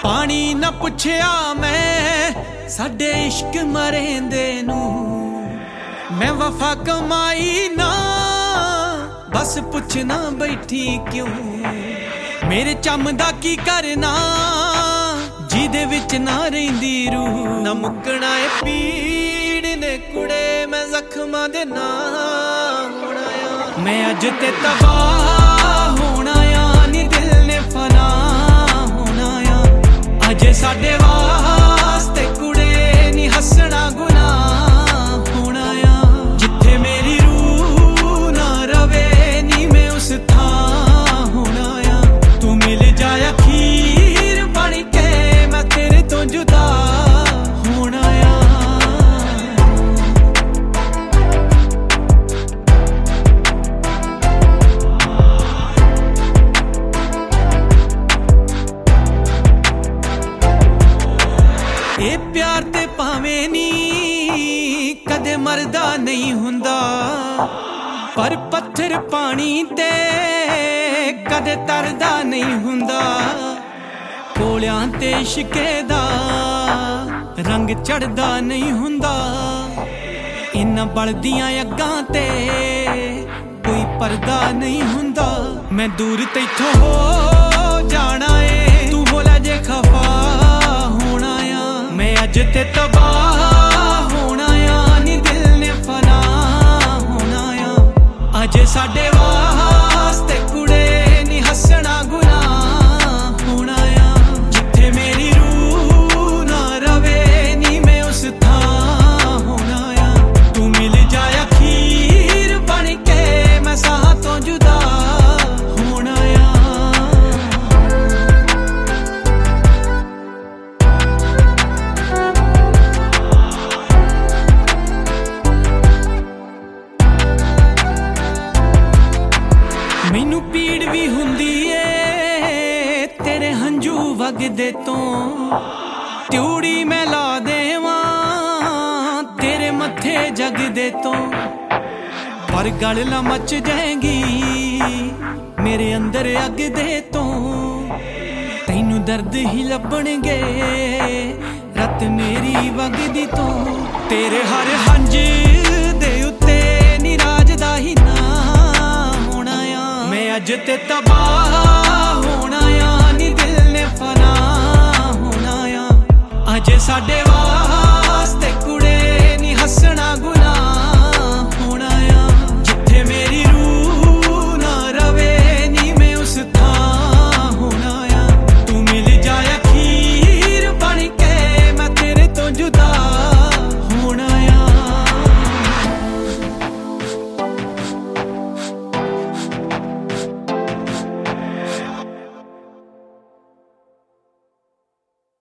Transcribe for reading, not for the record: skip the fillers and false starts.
पानी ना पुछया मैं साडे इश्क मरेंदे नू मैं वफा कमाई ना बस पुछना बैठी क्यों मेरे चम दा की करना जिदे विच ना रहिंदी रूह ना मुकना ए पीड़ ने कुड़े मैं जख्मां दे ना होना आ मैं अज ते तबाह होना आ नी दिल ने फना होना आ अजे साडे वास्ते कुड़े नी हसना गुनाह होना आ जिथे मेरी रूह ना रवे नी मैं उस थां होना आ तू मिल जाए अखीर बन के मैं तेरे तो जुदा होना आ ये प्यार ते भावें नी कदे मरदा नहीं हुंदा पर पत्थर पानी ते कदे तरदा नहीं हुंदा कोलियां ते इश्के दा रंग चढ़दा नहीं हुंदा इन्ना बलदियां अग्गां ते कोई पर्दा नहीं हुंदा मैं दूर तैथों हो जाना ए तू बोला जे खफा होना आ मैं अज ते तबाह होना आ नी दिल ने फना होना आ अजे साडे वास्ते कुड़े नी हसना गुनाह होना आ जिथे मेरी रूह ना रवे नी मैं उस थां होना आ तू मिल जाए अखीर बन के मैं साह तो जुदा होना आ मैनू पीड़ भी हुंदी ए तेरे हंजू वगदे तो त्यूड़ी मैं ला देवां तेरे मत्थे जगदे तो पर गल ना मच जाएगी मेरे अंदर अग दे तो तैनू दर्द ही लभणगे रत मेरी वगदी तो तेरे हर हंज दे उत्ते निराजदा ही ना होना आ मैं अज ते तबाह होना आ नी दिल ने फना होना आ अजे साडे